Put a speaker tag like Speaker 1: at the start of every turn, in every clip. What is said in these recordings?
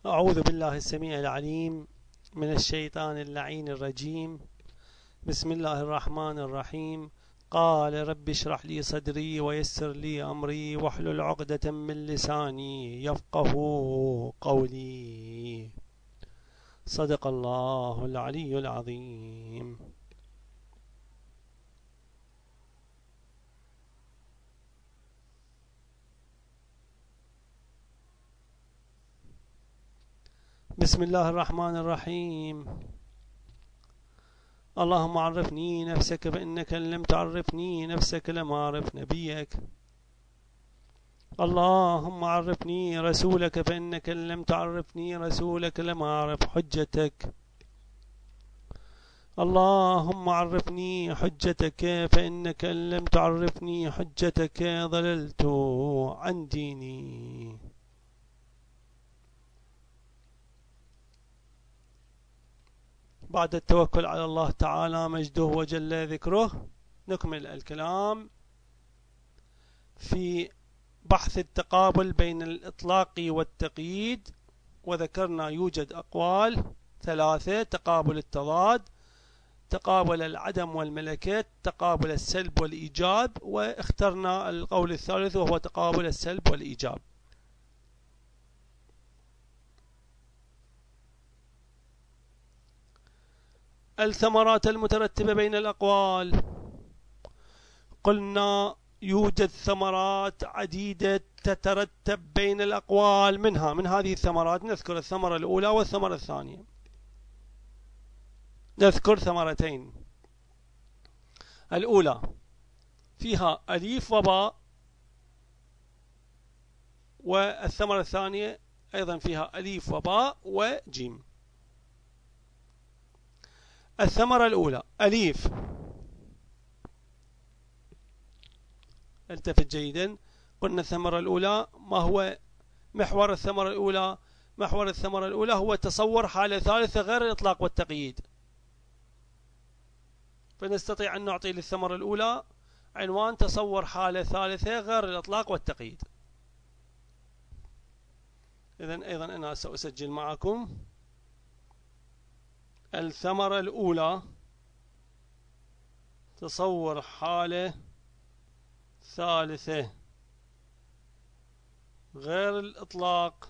Speaker 1: أعوذ بالله السميع العليم من الشيطان اللعين الرجيم. بسم الله الرحمن الرحيم. قال رب اشرح لي صدري ويسر لي أمري واحلل عقدة من لساني يفقه قولي. صدق الله العلي العظيم. بسم الله الرحمن الرحيم. اللهم عرفني نفسك فإنك إن لم تعرفني نفسك لم أعرف نبيك. اللهم عرفني رسولك فإنك إن لم تعرفني رسولك لم أعرف حجتك. اللهم عرفني حجتك فإنك إن لم تعرفني حجتك ضللت عن ديني. بعد التوكل على الله تعالى مجده وجل ذكره، نكمل الكلام في بحث التقابل بين الإطلاق والتقييد. وذكرنا يوجد أقوال ثلاثة: تقابل التضاد، تقابل العدم والملكات، تقابل السلب والإيجاب، واخترنا القول الثالث وهو تقابل السلب والإيجاب. الثمرات المترتبة بين الأقوال، قلنا يوجد ثمرات عديدة تترتب بين الأقوال. من هذه الثمرات نذكر الثمرة الأولى والثمرة الثانية. نذكر ثمرتين: الأولى فيها أليف وباء، والثمرة الثانية أيضا فيها أليف وباء وجيم. الثمرة الأولى أليف، التفت جيدا. قلنا الثمرة الأولى، ما هو محور الثمرة الأولى؟ محور الثمرة الأولى هو تصور حالة ثالثة غير الإطلاق والتقييد. فنستطيع أن نعطي للثمرة الأولى عنوان تصور حالة ثالثة غير الإطلاق والتقييد. إذن أيضا أنا سأسجل معكم الثمرة الأولى تصور حالة ثالثة غير الإطلاق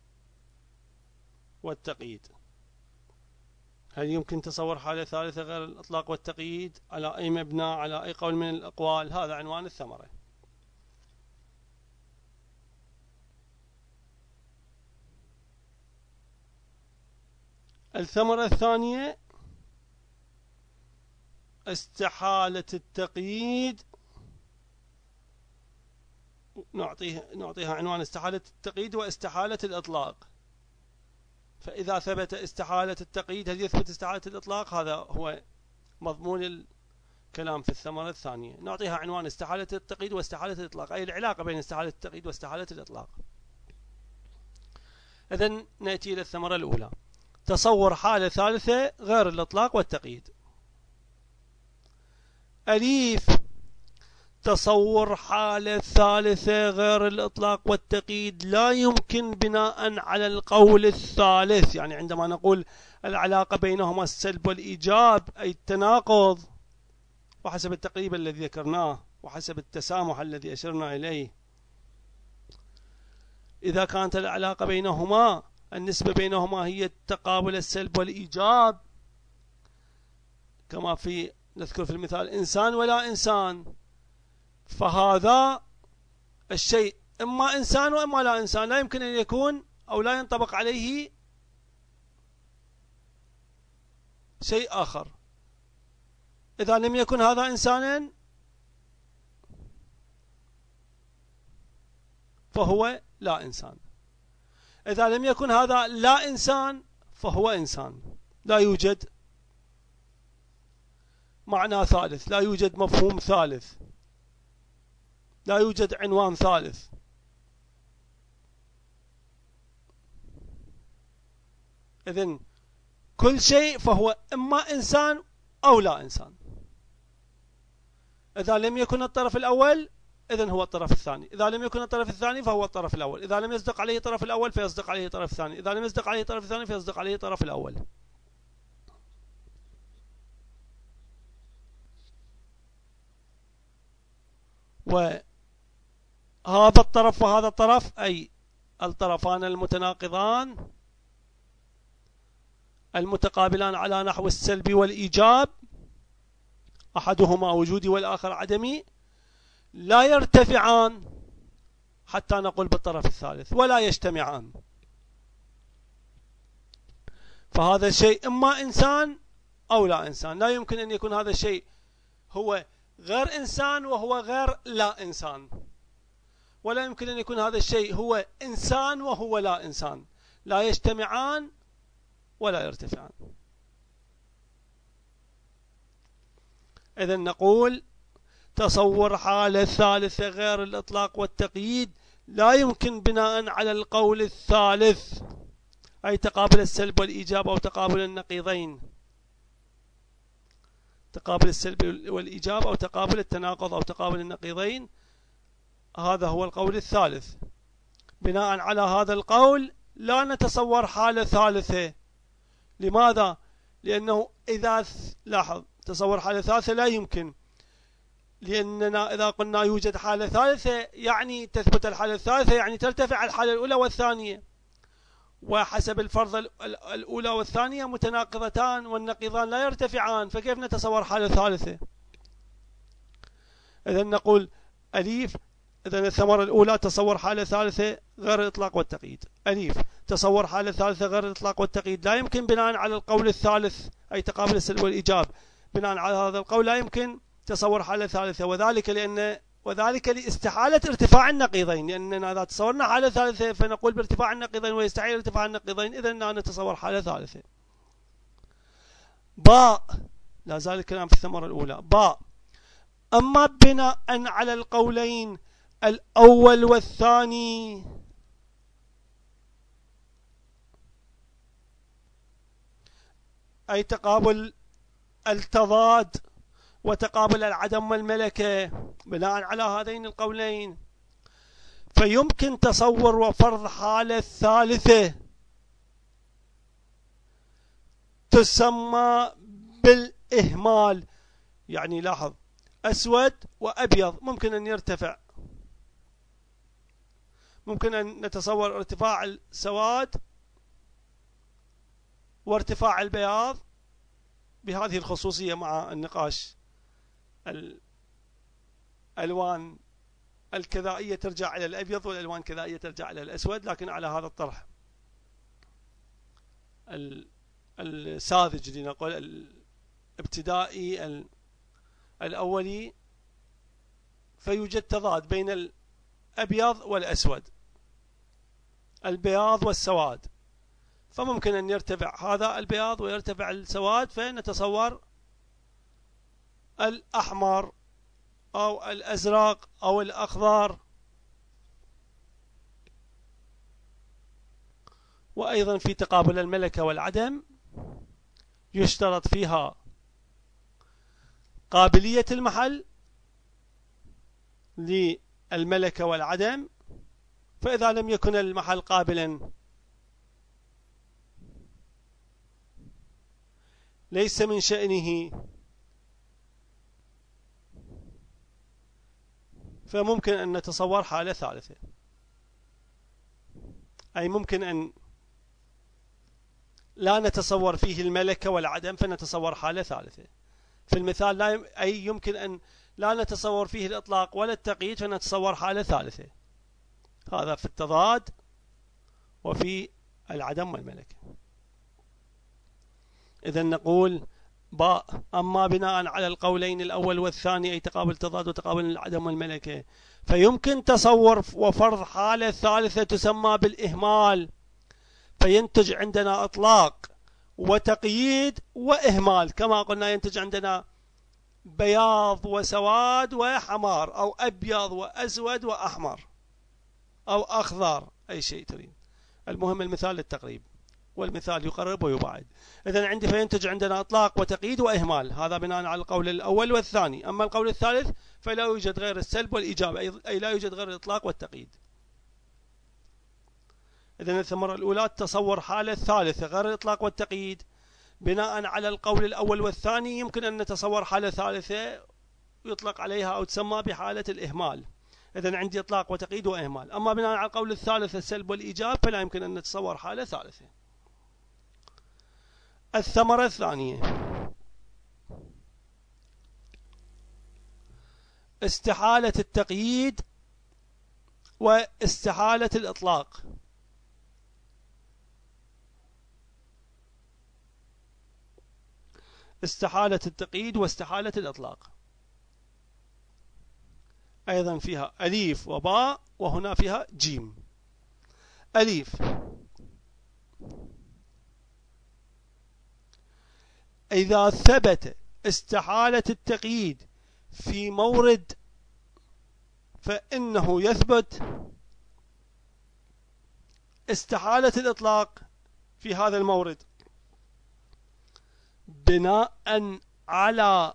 Speaker 1: والتقييد. هل يمكن تصور حالة ثالثة غير الإطلاق والتقييد على أي مبنى، على أي قول من الأقوال؟ هذا عنوان الثمرة. الثمرة الثانية استحالة التقييد، نعطيها عنوان استحالة التقييد واستحالة الإطلاق. فإذا ثبت استحالة التقييد هل يثبت استحالة الإطلاق؟ هذا هو مضمون الكلام في الثمرة الثانية. نعطيها عنوان استحالة التقييد واستحالة الإطلاق، أي العلاقة بين استحالة التقييد واستحالة الإطلاق. إذن نأتي إلى الثمرة الأولى: تصور حالة ثالثة غير الإطلاق والتقييد. أليف، تصور حالة ثالثة غير الإطلاق والتقييد لا يمكن بناء على القول الثالث. يعني عندما نقول العلاقة بينهما السلب والإيجاب أي التناقض، وحسب التقريب الذي ذكرناه وحسب التسامح الذي أشرنا إليه، إذا كانت العلاقة بينهما النسبة بينهما هي التقابل السلب والإيجاب، كما نذكر في المثال إنسان ولا إنسان، فهذا الشيء إما إنسان وإما لا إنسان، لا يمكن أن يكون أو لا ينطبق عليه شيء آخر. إذا لم يكن هذا إنسانا فهو لا إنسان، إذا لم يكن هذا لا إنسان فهو إنسان. لا يوجد معنى ثالث، لا يوجد مفهوم ثالث، لا يوجد عنوان ثالث. إذن كل شيء فهو إما إنسان أو لا إنسان. إذا لم يكن الطرف الأول إذن هو الطرف الثاني. إذا لم يكن الطرف الثاني فهو الطرف الأول. إذا لم يصدق عليه الطرف الأول فيصدق عليه الطرف الثاني. إذا لم يصدق عليه الطرف الثاني فيصدق عليه الطرف الأول. وهذا الطرف وهذا الطرف أي الطرفان المتناقضان المتقابلان على نحو السلب والإيجاب، أحدهما وجودي والآخر عدمي، لا يرتفعان حتى نقول بالطرف الثالث، ولا يجتمعان. فهذا الشيء إما إنسان أو لا إنسان. لا يمكن أن يكون هذا الشيء هو غير إنسان وهو غير لا إنسان، ولا يمكن أن يكون هذا الشيء هو إنسان وهو لا إنسان. لا يجتمعان ولا يرتفعان. إذن نقول تصور حالة ثالثة غير الإطلاق والتقييد لا يمكن بناء على القول الثالث، أي تقابل السلب والإيجاب أو تقابل النقيضين، تقابل السلب والإيجاب أو تقابل التناقض أو تقابل النقيضين. هذا هو القول الثالث. بناء على هذا القول لا نتصور حالة ثالثة. لماذا؟ لأنه إذا لاحظ تصور حالة ثالثة لا يمكن، لأننا إذا قلنا يوجد حالة ثالثة يعني تثبت الحالة الثالثة يعني ترتفع الحالة الأولى والثانية، وحسب الفرض الأولى والثانية متناقضتان والنقيضان لا يرتفعان، فكيف نتصور حالة ثالثة؟ إذن نقول أليف. إذن الثمرة الأولى تصور حالة ثالثة غير الإطلاق والتقييد. أليف تصور حالة ثالثة غير الإطلاق والتقييد لا يمكن بناء على القول الثالث، أي تقابل السلب والإيجاب. بناء على هذا القول لا يمكن تصور حالة ثالثة، وذلك لاستحالة ارتفاع النقيضين، لأننا إذا تصورنا حالة ثالثة فنقول بارتفاع النقيضين ويستحيل ارتفاع النقيضين، إذن لا نتصور حالة ثالثة. باء، لا زال الكلام في الثمرة الأولى. باء أما بناء على القولين الأول والثاني أي تقابل التضاد وتقابل العدم والملكة، بناء على هذين القولين فيمكن تصور وفرض حالة ثالثة تسمى بالإهمال. يعني لاحظ أسود وأبيض ممكن أن يرتفع، ممكن أن نتصور ارتفاع السواد وارتفاع البياض بهذه الخصوصية مع النقاش. الألوان الكذائية ترجع إلى الأبيض والألوان الكذائية ترجع إلى الأسود، لكن على هذا الطرح الساذج لنقول الابتدائي الأولي فيوجد تضاد بين الأبيض والأسود، البياض والسواد، فممكن أن يرتفع هذا البياض ويرتفع السواد فنتصور الأحمر أو الأزرق أو الأخضر. وأيضا في تقابل الملكة والعدم يشترط فيها قابلية المحل للملكة والعدم، فإذا لم يكن المحل قابلا ليس من شأنه، فممكن أن نتصور حالة ثالثة، أي ممكن أن لا نتصور فيه الملكة والعدم فنتصور حالة ثالثة. في المثال لا أي يمكن أن لا نتصور فيه الإطلاق ولا التقييد فنتصور حالة ثالثة. هذا في التضاد وفي العدم والملكة. إذن نقول باء أما بناء على القولين الأول والثاني أي تقابل التضاد وتقابل العدم والملكة فيمكن تصور وفرض حالة ثالثة تسمى بالإهمال، فينتج عندنا إطلاق وتقييد وإهمال. كما قلنا ينتج عندنا بياض وسواد وحمار، أو أبيض وأسود وأحمر أو أخضر، أي شيء تريد. المهم المثال للتقريب. والمثال يقرب ويبعد. إذن عندي فينتج عندنا إطلاق وتقييد وإهمال، هذا بناء على القول الأول والثاني. أما القول الثالث فلا يوجد غير السلب والإيجاب، أي لا يوجد غير الإطلاق والتقييد. إذن الثمرة الأولى تصور حالة ثالثة غير الإطلاق والتقييد. بناء على القول الأول والثاني يمكن أن نتصور حالة ثالثة يطلق عليها أو تسمى بحالة الإهمال. إذن عندي إطلاق وتقييد وإهمال. أما بناء على القول الثالث السلب والإيجاب فلا يمكن أن نتصور حالة ثالثة. الثمرة الثانية استحالة التقييد واستحالة الإطلاق. استحالة التقييد واستحالة الإطلاق أيضا فيها أليف وباء، وهنا فيها جيم. أليف: إذا ثبت استحالة التقييد في مورد فإنه يثبت استحالة الإطلاق في هذا المورد بناء على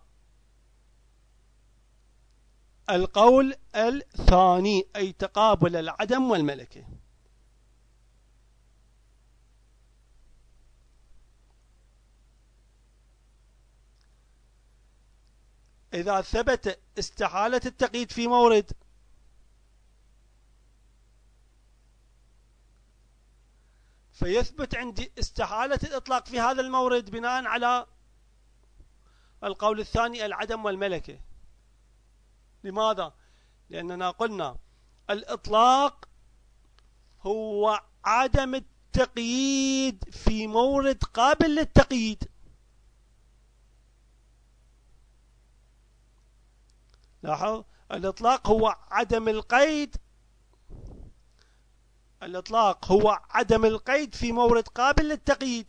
Speaker 1: القول الثاني، أي تقابل العدم والملكة. إذا ثبت استحالة التقييد في مورد فيثبت عندي استحالة الإطلاق في هذا المورد بناء على القول الثاني العدم والملكة. لماذا؟ لأننا قلنا الإطلاق هو عدم التقييد في مورد قابل للتقييد. لاحظ، الإطلاق هو عدم القيد. الإطلاق هو عدم القيد في مورد قابل للتقييد،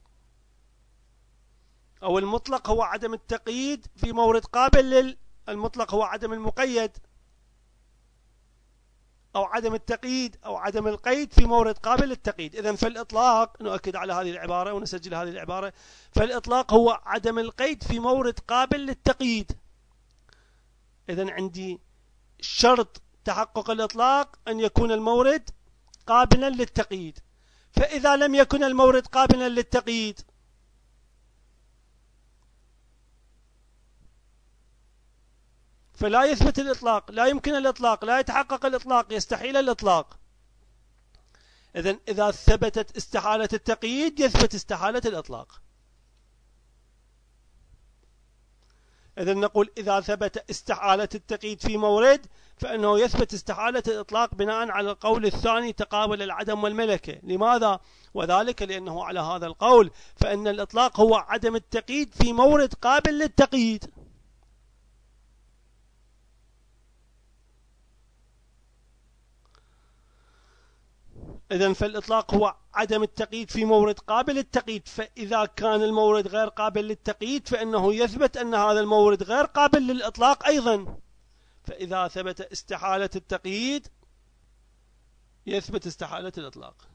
Speaker 1: أو المطلق هو عدم التقييد في مورد قابل المطلق هو عدم المقيد، أو عدم التقييد أو عدم القيد في مورد قابل للتقييد. إذن فالإطلاق، نؤكد على هذه العبارة ونسجل هذه العبارة، فالإطلاق هو عدم القيد في مورد قابل للتقييد. إذن عندي شرط تحقق الإطلاق أن يكون المورد قابلا للتقييد، فإذا لم يكن المورد قابلا للتقييد فلا يثبت الإطلاق، لا يمكن الإطلاق، لا يتحقق الإطلاق، يستحيل الإطلاق. إذن إذا ثبتت استحالة التقييد يثبت استحالة الإطلاق. إذن نقول إذا ثبت استحالة التقييد في مورد فإنه يثبت استحالة الإطلاق بناء على القول الثاني تقابل العدم والملكة. لماذا؟ وذلك لأنه على هذا القول فإن الإطلاق هو عدم التقييد في مورد قابل للتقييد. إذن فالإطلاق هو عدم التقييد في مورد قابل للتقييد، فإذا كان المورد غير قابل للتقييد فإنه يثبت أن هذا المورد غير قابل للإطلاق أيضا. فإذا ثبت استحالة التقييد يثبت استحالة الإطلاق.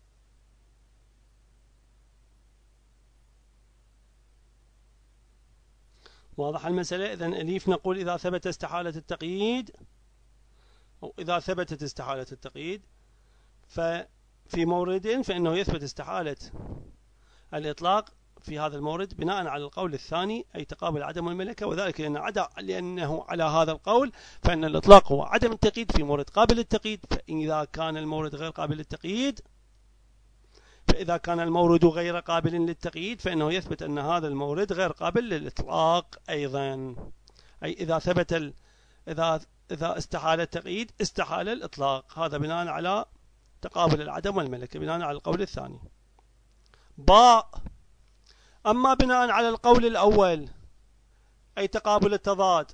Speaker 1: واضح المسألة؟ إذن أليف نقول إذا ثبت استحالة التقييد، أو إذا ثبتت استحالة التقييد ففي مورد فإنه يثبت استحالة الإطلاق في هذا المورد بناء على القول الثاني أي تقابل عدم الملكة. وذلك لأنه على هذا القول فإن الإطلاق هو عدم التقييد في مورد قابل للتقييد، فإذا كان المورد غير قابل للتقييد فإذا كان المورد غير قابل للتقييد فإنه يثبت أن هذا المورد غير قابل للإطلاق أيضا. أي إذا ثبت إذا استحال التقييد استحال الإطلاق، هذا بناء على تقابل العدم والملكة بناء على القول الثاني. باء: أما بناء على القول الأول أي تقابل التضاد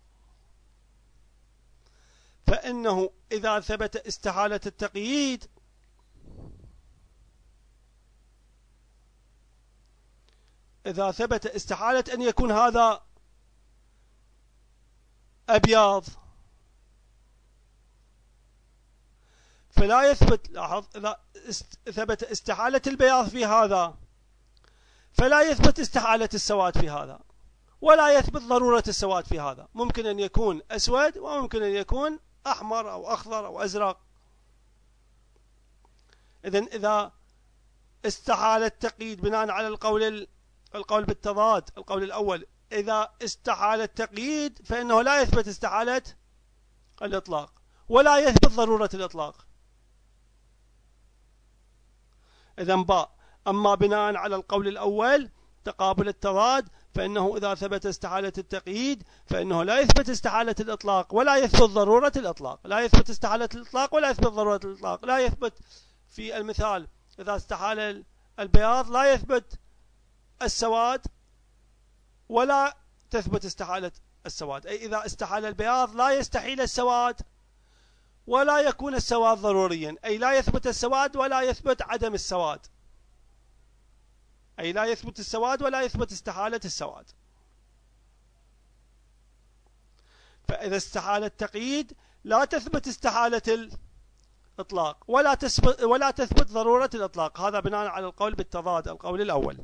Speaker 1: فإنه إذا ثبت استحالة التقييد إذا ثبت استحالة أن يكون هذا أبيض فلا يثبت، لاحظ، إذا ثبت استحالة البياض في هذا فلا يثبت استحالة السواد في هذا، ولا يثبت ضرورة السواد في هذا. ممكن أن يكون أسود وممكن أن يكون أحمر أو أخضر أو أزرق. إذن إذا استحال التقييد بناء على القول بالتضاد، القول الأول، إذا استحال التقييد فإنه لا يثبت استحالة الإطلاق ولا يثبت ضرورة الإطلاق. إذن باء. أما بناء على القول الأول تقابل التضاد فإنه إذا ثبت استحالة التقييد فإنه لا يثبت استحالة الإطلاق ولا يثبت ضرورة الإطلاق، لا يثبت استحالة الإطلاق ولا يثبت ضرورة الإطلاق. لا يثبت في المثال إذا استحال البياض لا يثبت السواد ولا تثبت استحالة السواد، أي إذا استحال البياض لا يستحيل السواد ولا يكون السواد ضروريا، أي لا يثبت السواد ولا يثبت عدم السواد، أي لا يثبت السواد ولا يثبت استحالة السواد. فإذا استحال التقييد لا تثبت استحالة الإطلاق ولا تثبت ضرورة الإطلاق. هذا بناء على القول بالتضاد، القول الأول.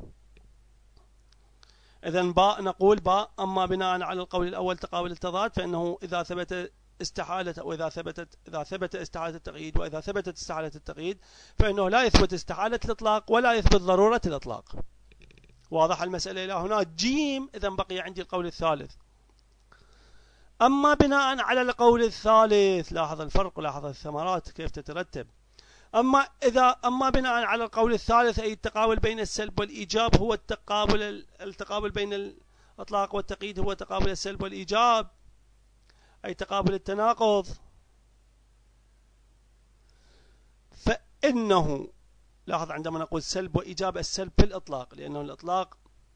Speaker 1: إذن باء، نقول باء. أما بناء على القول الأول تقابل التضاد فإنه إذا ثبت استحالة أو إذا ثبت استحالة التقييد وإذا ثبتت استحالة التقييد فإنه لا يثبت استحالة الإطلاق ولا يثبت ضرورة الإطلاق. واضح المسألة إلى هنا؟ جيم. إذن بقي عندي القول الثالث. أما بناء على القول الثالث، لاحظ الفرق ولاحظ الثمرات كيف تترتب. أما بناء على القول الثالث، أي التقابل بين السلب والإيجاب هو التقابل بين الإطلاق والتقييد هو تقابل السلب والإيجاب، أي تقابل التناقض، فإنه، لاحظ عندما نقول سلب وإيجاب، السلب في الإطلاق لأنه الإطلاق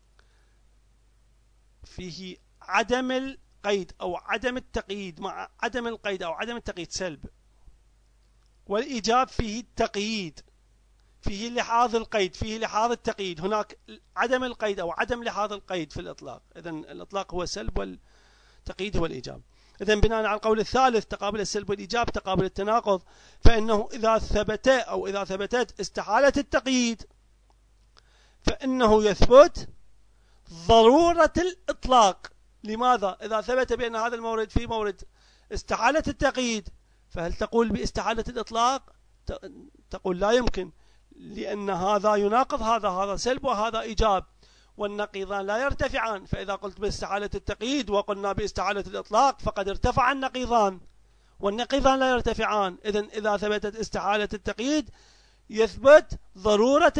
Speaker 1: فيه عدم القيد أو عدم التقييد، مع عدم القيد أو عدم التقييد سلب، والإيجاب فيه التقييد، فيه لحاظ القيد، فيه لحاظ التقييد. هناك عدم القيد أو عدم لحاظ القيد في الإطلاق. إذن الإطلاق هو سلب والتقييد هو الإيجاب. إذن بناء على القول الثالث تقابل السلب والإيجاب تقابل التناقض، فإنه إذا ثبتت استحالة التقييد فإنه يثبت ضرورة الإطلاق. لماذا؟ إذا ثبت بأن هذا المورد في مورد استحالة التقييد فهل تقول باستحالة الإطلاق؟ تقول لا يمكن، لأن هذا يناقض هذا سلب وهذا إيجاب، والنقيضان لا يرتفعان. فإذا قلت باستحالة التقييد وقلنا باستحالة الإطلاق فقد ارتفع النقيضان، والنقيضان لا يرتفعان. إذا ثبتت استحالة التقييد يثبت ضرورة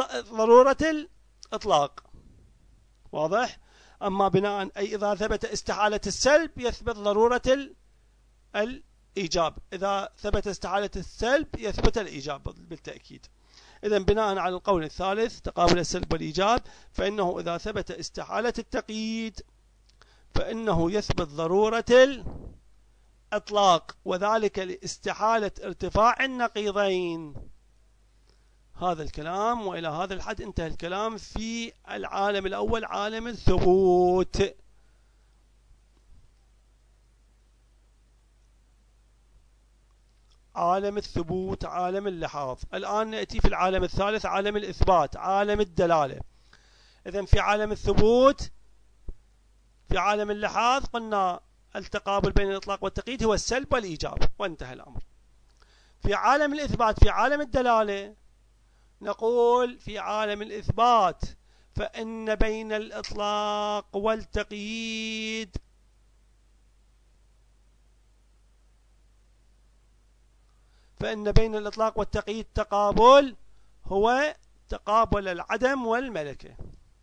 Speaker 1: الإطلاق. واضح؟ أما بناء أي إذا ثبت استحالة السلب يثبت ضرورة الإيجاب، إذا ثبت استحالة السلب يثبت الإيجاب بالتأكيد. إذن بناء على القول الثالث تقابل السلب والإيجاب فإنه إذا ثبت استحالة التقييد فإنه يثبت ضرورة الإطلاق، وذلك لاستحالة ارتفاع النقيضين. هذا الكلام، وإلى هذا الحد انتهى الكلام في العالم الأول، عالم الثبوت. عالم الثبوت، عالم اللحاظ. الآن نأتي في العالم الثالث، عالم الإثبات، عالم الدلالة. إذن في عالم الثبوت، في عالم اللحاظ قلنا التقابل بين الإطلاق والتقييد هو السلب والإيجاب، وانتهى الأمر. في عالم الإثبات، في عالم الدلالة، نقول في عالم الإثبات فإن بين الإطلاق والتقييد تقابل هو تقابل العدم والملكة.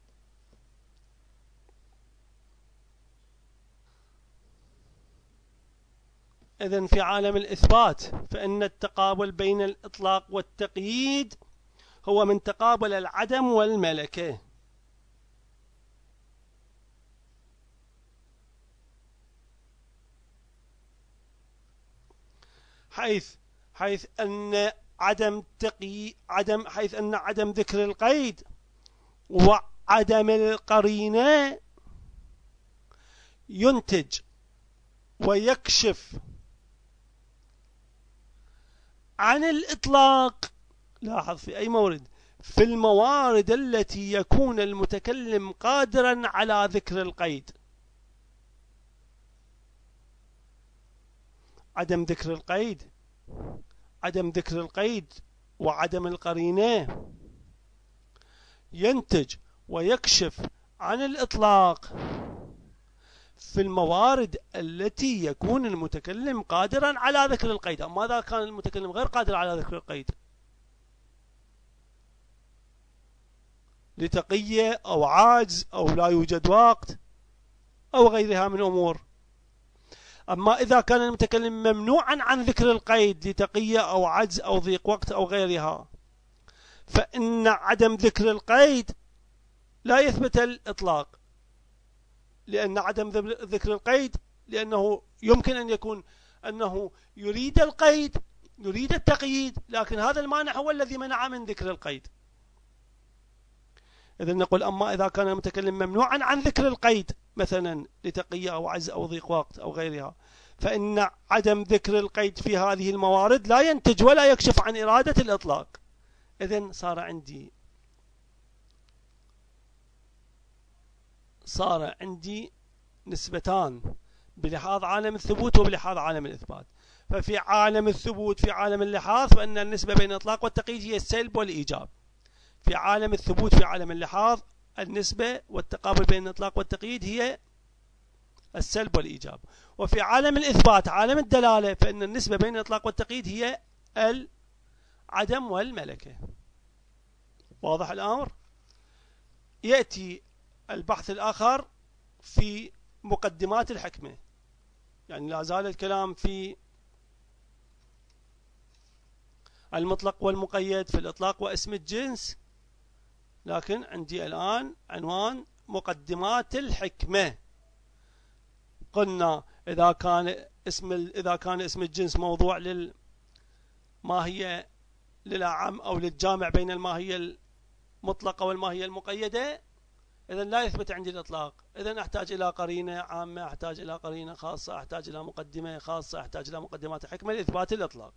Speaker 1: إذن في عالم الإثبات فإن التقابل بين الإطلاق والتقييد هو من تقابل العدم والملكة. حيث أن عدم ذكر القيد وعدم القرينة ينتج ويكشف عن الإطلاق. لاحظ في أي مورد؟ في الموارد التي يكون المتكلم قادرا على ذكر القيد. عدم ذكر القيد، عدم ذكر القيد وعدم القرينة ينتج ويكشف عن الإطلاق في الموارد التي يكون المتكلم قادرا على ذكر القيد. أما إذا كان المتكلم غير قادر على ذكر القيد لتقية أو عاجز أو لا يوجد وقت أو غيرها من أمور. أما إذا كان المتكلم ممنوعا عن ذكر القيد لتقية أو عجز أو ضيق وقت أو غيرها، فإن عدم ذكر القيد لا يثبت الإطلاق، لأن عدم ذكر القيد لأنه يمكن أن يكون أنه يريد القيد، يريد التقييد، لكن هذا المانع هو الذي منع من ذكر القيد. إذا نقول أما إذا كان المتكلم ممنوعا عن ذكر القيد مثلا لتقية أو عجز أو ضيق وقت أو غيرها، فإن عدم ذكر القيد في هذه الموارد لا ينتج ولا يكشف عن إرادة الإطلاق. إذن صار عندي نسبتان بلحاظ عالم الثبوت وبلحاظ عالم الإثبات. ففي عالم الثبوت في عالم اللحاظ فإن النسبة بين الإطلاق والتقييد هي السلب والإيجاب. في عالم الثبوت في عالم اللحاظ النسبة والتقابل بين الإطلاق والتقييد هي السلب والإيجاب. وفي عالم الإثبات عالم الدلالة فإن النسبة بين الإطلاق والتقييد هي العدم والملكة. واضح الأمر؟ يأتي البحث الآخر في مقدمات الحكمة، يعني لا زال الكلام في المطلق والمقيد، في الإطلاق واسم الجنس، لكن عندي الآن عنوان مقدمات الحكمة. قلنا إذا كان اسم الجنس موضوع للماهية للأعم أو للجامع بين الماهية المطلقة والماهية المقيدة، إذن لا يثبت عندي الإطلاق. إذن أحتاج إلى قرينة عامة، أحتاج إلى قرينة خاصة، أحتاج إلى مقدمة خاصة، أحتاج إلى مقدمات الحكمة لإثبات الإطلاق.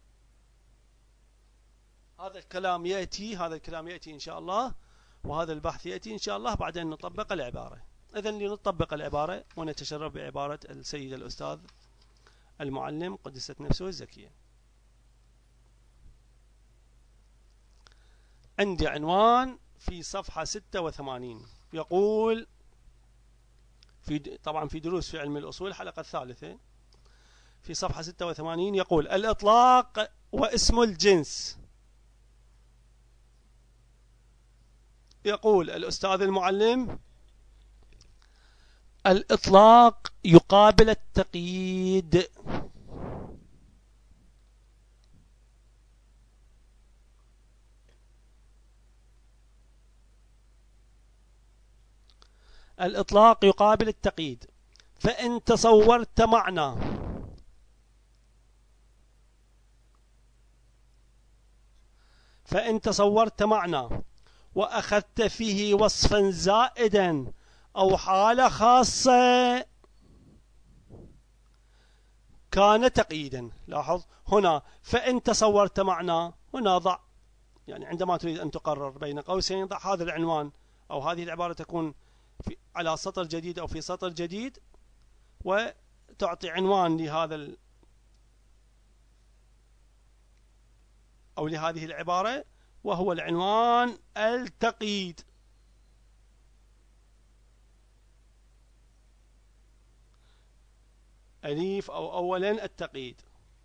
Speaker 1: هذا الكلام يأتي إن شاء الله، وهذا البحث يأتي إن شاء الله بعد أن نطبق العبارة. إذن لنطبق العبارة ونتشرف بعبارة السيد الأستاذ المعلم قدست نفسه الزكية. عندي عنوان في صفحة 86 يقول طبعا في دروس في علم الأصول الحلقة الثالثة، في صفحة 86 يقول: الإطلاق واسم الجنس. يقول الأستاذ المعلم: الإطلاق يقابل التقييد. الإطلاق يقابل التقييد. فإن تصورت معنى وأخذت فيه وصفا زائدا أو حالة خاصة كان تقييدا. لاحظ هنا فإن تصورت معنى، هنا ضع، يعني عندما تريد أن تقرر بين قوسين ضع هذا العنوان أو هذه العبارة تكون على سطر جديد أو في سطر جديد، وتعطي عنوان لهذا أو لهذه العبارة، وهو العنوان التقييد. أليف أو أولا التقييد،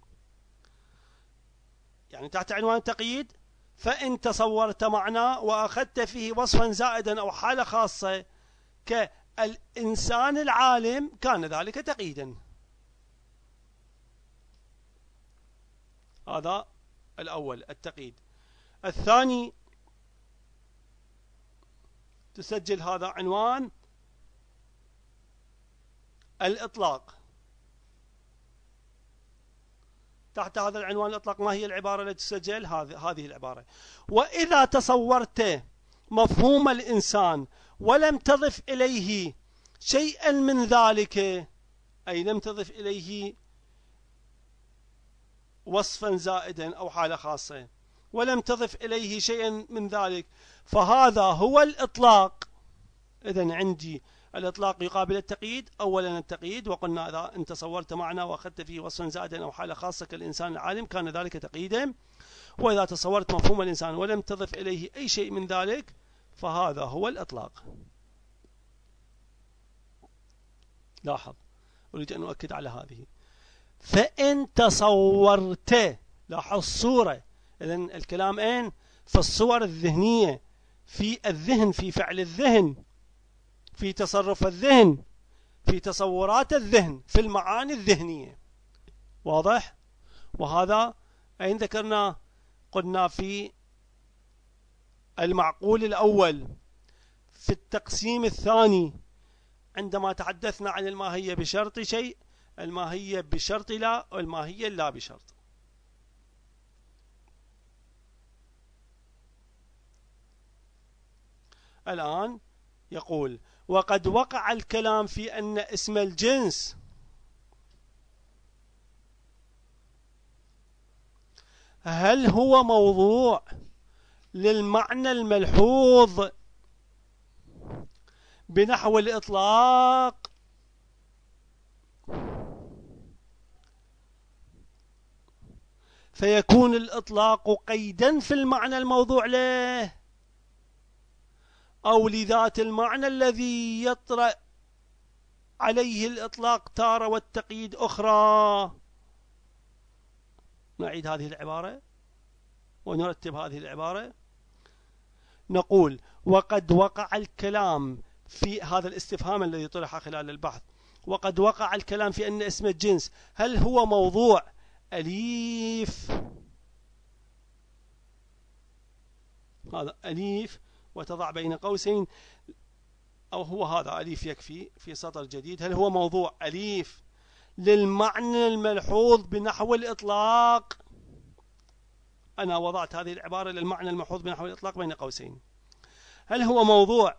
Speaker 1: يعني تحت عنوان التقييد: فإن تصورت معنى وأخذت فيه وصفا زائدا أو حالة خاصة كالإنسان العالم كان ذلك تقييدا. هذا الأول التقييد. الثاني تسجل هذا عنوان الإطلاق. تحت هذا العنوان الإطلاق ما هي العبارة التي تسجل؟ هذه العبارة: وإذا تصورت مفهوم الإنسان ولم تضف إليه شيئا من ذلك، أي لم تضف إليه وصفا زائدا أو حالة خاصة ولم تضف إليه شيئا من ذلك فهذا هو الإطلاق. إذن عندي الإطلاق يقابل التقييد. أولا التقييد، وقلنا إذا أنت صورت معنا وأخذت فيه وصفا زائدا أو حالة خاصة كالإنسان العالم كان ذلك تقييدا، وإذا تصورت مفهوم الإنسان ولم تضف إليه أي شيء من ذلك فهذا هو الإطلاق. لاحظ، أريد أن أؤكد على هذه. فإن تصورت، لاحظ الصورة، إذن الكلام أين؟ في الصور الذهنية، في الذهن، في فعل الذهن، في تصرف الذهن، في تصورات الذهن، في المعاني الذهنية. واضح؟ وهذا أين ذكرنا؟ قلنا في المعقول الأول في التقسيم الثاني عندما تحدثنا عن الماهية بشرط شيء، الماهية بشرط لا، والماهية لا بشرط. الآن يقول وقد وقع الكلام في أن اسم الجنس هل هو موضوع للمعنى الملحوظ بنحو الإطلاق فيكون الإطلاق قيدا في المعنى الموضوع له، أو لذات المعنى الذي يطرأ عليه الإطلاق تارة والتقييد أخرى. نعيد هذه العبارة ونرتب هذه العبارة. نقول وقد وقع الكلام في هذا الاستفهام الذي طرح خلال البحث، وقد وقع الكلام في أن اسم الجنس هل هو موضوع أليف، هذا أليف وتضع بين قوسين، أو هو هذا أليف يكفي في سطر جديد، هل هو موضوع أليف للمعنى الملحوظ بنحو الإطلاق. أنا وضعت هذه العبارة للمعنى الملحوظ بنحو الإطلاق بين قوسين. هل هو موضوع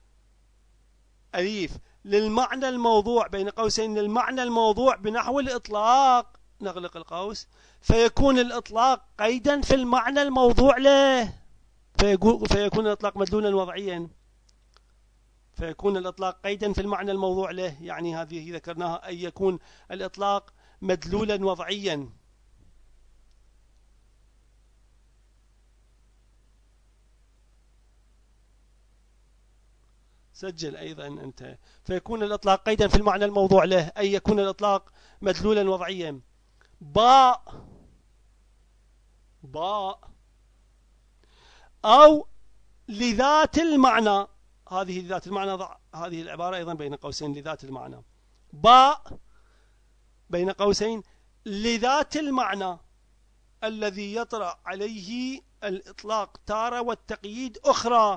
Speaker 1: أليف للمعنى الموضوع بين قوسين للمعنى الموضوع بنحو الإطلاق، نغلق القوس، فيكون الإطلاق قيدا في المعنى الموضوع له، فيكون الإطلاق مدلولا وضعيا، فيكون الإطلاق قيدا في المعنى الموضوع له، يعني هذه ذكرناها أن يكون الإطلاق مدلولا وضعيا. سجل أيضا أنت، فيكون الإطلاق قيدا في المعنى الموضوع له أي يكون الإطلاق مدلولا وضعيا. باء أو لذات المعنى، هذه ذات المعنى، ضع هذه العبارة أيضا بين قوسين لذات المعنى. باء بين قوسين لذات المعنى الذي يطرأ عليه الإطلاق تارة والتقييد أخرى.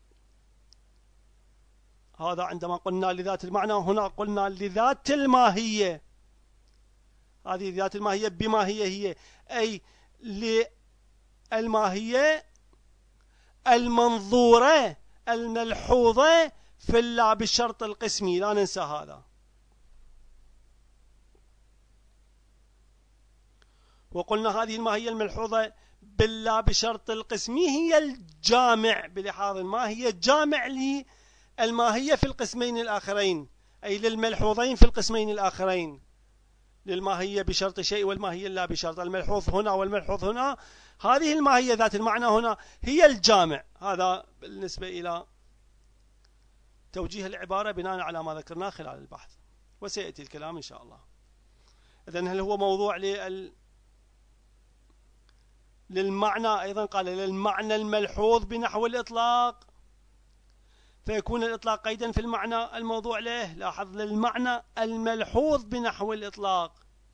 Speaker 1: هذا عندما قلنا لذات المعنى، هنا قلنا لذات الماهية. هذه ذات الماهية بما هي أي للماهية المنظورة الملحوظة في اللا بالشرط القسمي، لا ننسى هذا. وقلنا هذه الماهية الملحوظة باللا بشرط القسمي هي الجامع، بلحاظ ما هي الجامع للماهية في القسمين الآخرين، أي للملحوظين في القسمين الآخرين، للماهية بشرط شيء والماهية لا بشرط. الملحوظ هنا والملحوظ هنا، هذه الماهية ذات المعنى هنا هي الجامع. هذا بالنسبة إلى توجيه العبارة بناء على ما ذكرناه خلال البحث، وسيأتي الكلام إن شاء الله. إذن هل هو موضوع للمعنى؟ أيضا قال للمعنى الملحوظ بنحو الإطلاق، فيكون الإطلاق قيدا في المعنى الموضوع له. لاحظ، للمعنى الملحوظ بنحو الإطلاق،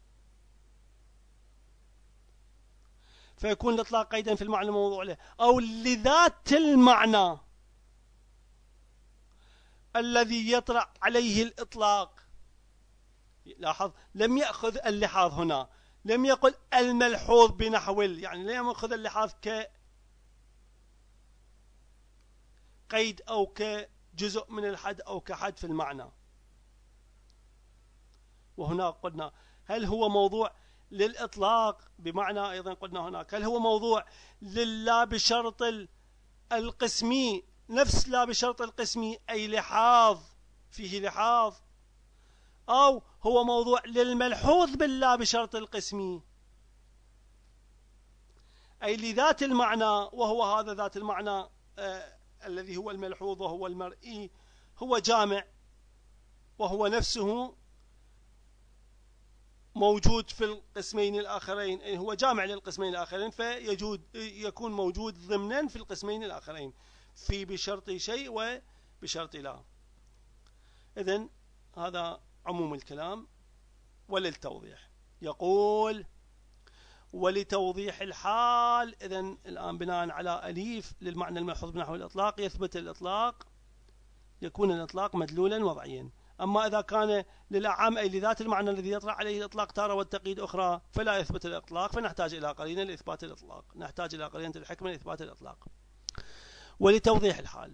Speaker 1: فيكون الإطلاق قيدا في المعنى الموضوع له، أو لذات المعنى الذي يطرأ عليه الإطلاق. لاحظ، لم يأخذ اللحاظ هنا، لم يقل الملحوظ بنحو، يعني لم يأخذ اللحاظ كقيد أو كجزء من الحد أو كحد في المعنى. وهنا قلنا هل هو موضوع للإطلاق بمعنى أيضا قلنا هناك هل هو موضوع للا بشرط القسمي نفس لا بشرط القسمي أي لحاظ فيه لحاظ، أو هو موضوع للملحوظ باللا بشرط القسمي أي لذات المعنى، وهو هذا ذات المعنى الذي هو الملحوظ وهو المرئي هو جامع، وهو نفسه موجود في القسمين الآخرين، هو جامع للقسمين الآخرين يكون موجود ضمنا في القسمين الآخرين في بشرط شيء وبشرط لا. إذن هذا عموم الكلام. وللتوضيح يقول ولتوضيح الحال. إذن الآن بناء على أليف للمعنى الملحوظ بنحو الإطلاق يثبت الإطلاق، يكون الإطلاق مدلولا وضعيا. أما إذا كان للأعم أي لذات المعنى الذي يطرأ عليه الإطلاق تارة والتقييد أخرى فلا يثبت الإطلاق، فنحتاج إلى قرينة لإثبات الإطلاق، نحتاج إلى قرينة الحكمة لإثبات الإطلاق. ولتوضيح الحال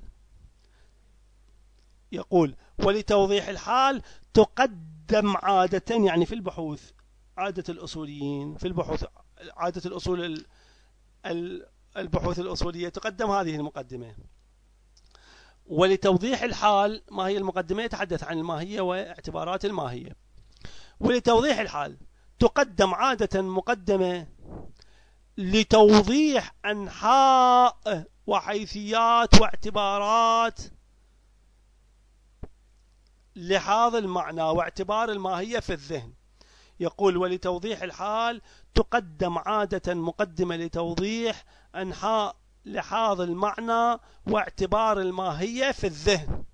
Speaker 1: يقول ولتوضيح الحال تقدم عادة، يعني في البحوث عادة الأصوليين في البحوث عادة الأصول البحوث الأصولية تقدم هذه المقدمة. ولتوضيح الحال ما هي المقدمة؟ يتحدث عن الماهية واعتبارات الماهية. ولتوضيح الحال تقدم عادة مقدمة لتوضيح أنحاء وحيثيات واعتبارات لحاظ المعنى واعتبار الماهية في الذهن. يقول ولتوضيح الحال تقدم عادة مقدمة لتوضيح أنحاء لحاظ المعنى واعتبار الماهية في الذهن.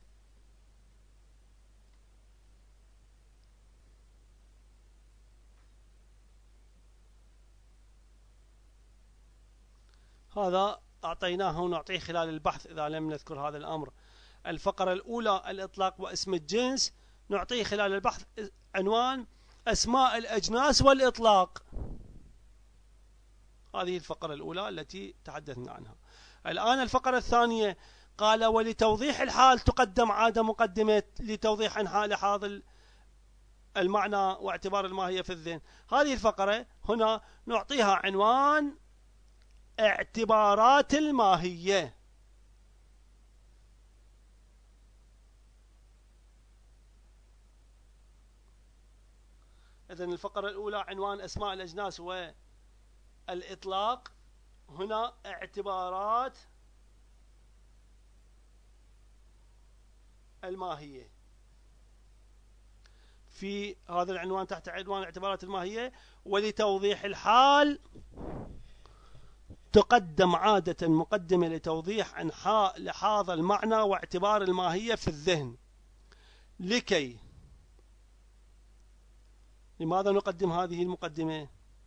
Speaker 1: هذا أعطيناه ونعطيه خلال البحث إذا لم نذكر هذا الأمر. الفقرة الأولى الإطلاق واسم الجنس، نعطيه خلال البحث عنوان أسماء الأجناس والإطلاق. هذه الفقرة الأولى التي تحدثنا عنها. الآن الفقرة الثانية قال ولتوضيح الحال تقدم عادة مقدمة لتوضيح أنحاء لحاظ المعنى واعتبار الماهية في الذهن. هذه الفقرة هنا نعطيها عنوان اعتبارات الماهية. إذن الفقرة الأولى عنوان أسماء الأجناس والإطلاق، هنا اعتبارات الماهية. في هذا العنوان تحت عنوان اعتبارات الماهية ولتوضيح الحال تقدم عادة مقدمة لتوضيح أنحاء لحاظ المعنى واعتبار الماهية في الذهن. لكي لماذا نقدم هذه المقدمة؟